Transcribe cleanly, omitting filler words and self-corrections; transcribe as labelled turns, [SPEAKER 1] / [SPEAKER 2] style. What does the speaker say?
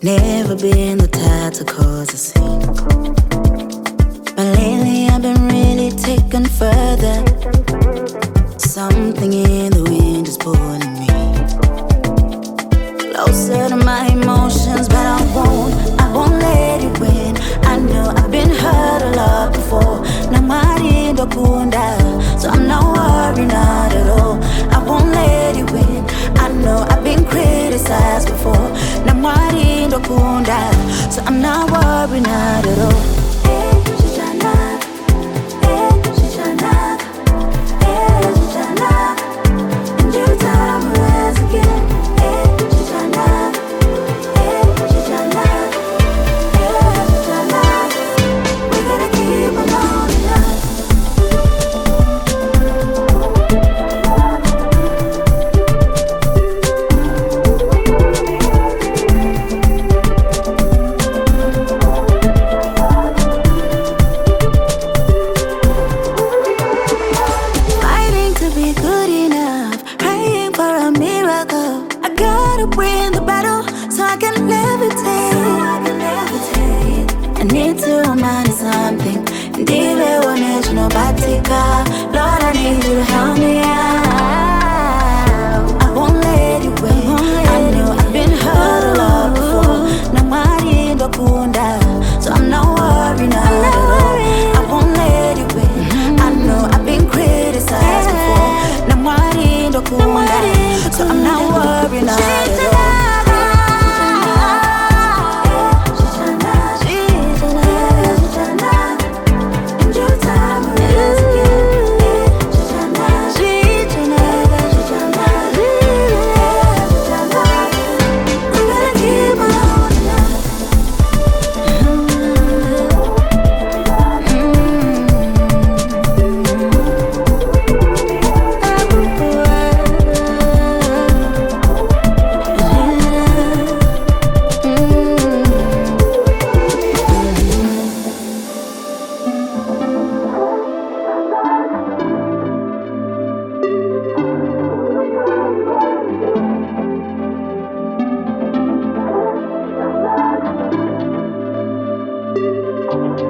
[SPEAKER 1] Never been the type to cause a scene, but lately I've been really taken further. Something in the wind is pulling me closer to my emotions, but I won't let it win. I know I've been hurt a lot before. Namari ndokunda, so I'm not worried, not at all. I won't let it win. I know I've been criticized before. Namari ndokunda, so I'm not worried, not at all. Win the battle so I can levitate. I need to remind you something. Ndiwe wonesh no batika. Lord, I need you to help me out. I won't let you win. I know I've been hurt a lot before. Namari ndokunda, so I'm not worried, not at all. I won't let you win. I know I've been criticized before. Namari ndokunda, so I'm not worried, not at all.